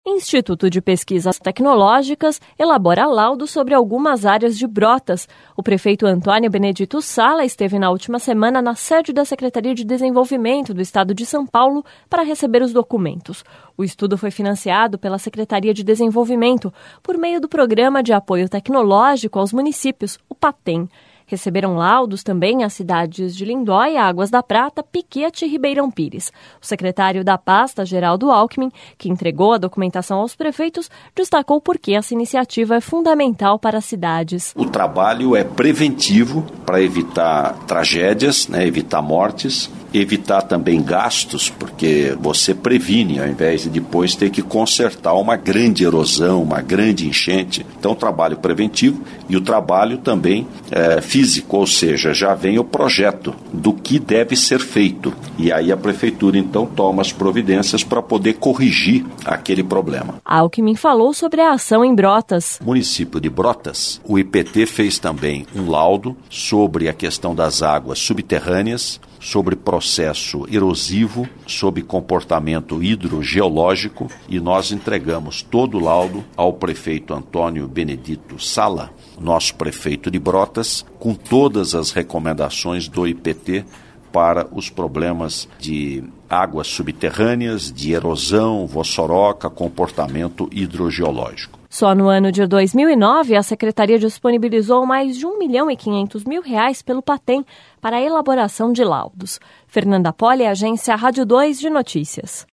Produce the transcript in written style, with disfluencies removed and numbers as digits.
Instituto de Pesquisas Tecnológicas elabora laudo sobre algumas áreas de Brotas. O prefeito Antônio Benedito Sala esteve na última semana na sede da Secretaria de Desenvolvimento do Estado de São Paulo para receber os documentos. O estudo foi financiado pela Secretaria de Desenvolvimento por meio do Programa de Apoio Tecnológico aos Municípios, o PATEM. Receberam laudos também as cidades de Lindóia, Águas da Prata, Piquete e Ribeirão Pires. O secretário da pasta, Geraldo Alckmin, que entregou a documentação aos prefeitos, destacou por que essa iniciativa é fundamental para as cidades. O trabalho é preventivo para evitar tragédias, evitar mortes, evitar também gastos, porque você previne ao invés de depois ter que consertar uma grande erosão, uma grande enchente. Então, o trabalho preventivo e o trabalho também físico, ou seja, já vem o projeto do que deve ser feito. E aí a prefeitura, então, toma as providências para poder corrigir aquele problema. Alckmin falou sobre a ação em Brotas. No município de Brotas, o IPT fez também um laudo sobre a questão das águas subterrâneas, sobre processo erosivo, sobre comportamento hidrogeológico, e nós entregamos todo o laudo ao prefeito Antônio Benedito Sala, nosso prefeito de Brotas, com todas as recomendações do IPT para os problemas de águas subterrâneas, de erosão, vossoroca, comportamento hidrogeológico. Só no ano de 2009, a Secretaria disponibilizou mais de R$1.500.000 pelo PATEM para a elaboração de laudos. Fernanda Poli, Agência Rádio 2 de Notícias.